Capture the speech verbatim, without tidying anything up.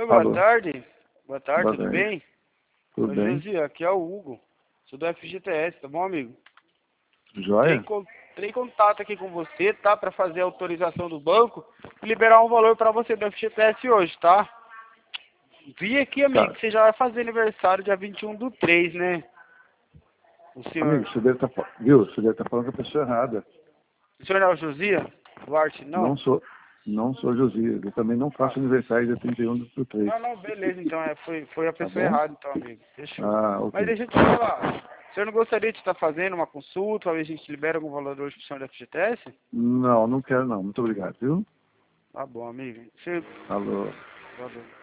Oi, boa Alô. tarde. Boa tarde, Boa tudo tarde. bem? Tudo Oi, bem? Josi, aqui é o Hugo. Sou do F G T S, tá bom, amigo? Entrei em, Joia? con- entrei em contato aqui com você, tá? Pra fazer a autorização do banco e liberar um valor pra você do F G T S hoje, tá? Vi aqui, amigo, Tá. que você já vai fazer aniversário dia vinte e um do três, né? O Amigo, senhor... você deve estar, viu? Você deve estar falando com a pessoa errada. O senhor não é o Josia? Duarte, não? Não sou, não sou Josias. Eu também não Ah, faço aniversário dia trinta e um do três. não, não, beleza, então. É, foi, foi a Tá pessoa bom? errada, então, amigo. Fechou. Ah, Mas ok. deixa eu te falar. O senhor não gostaria de estar fazendo uma consulta, pra ver se a gente libera algum valor hoje pro senhor da F G T S? Não, não quero não. Muito obrigado, viu? Tá bom, amigo. Você... Alô. Valeu.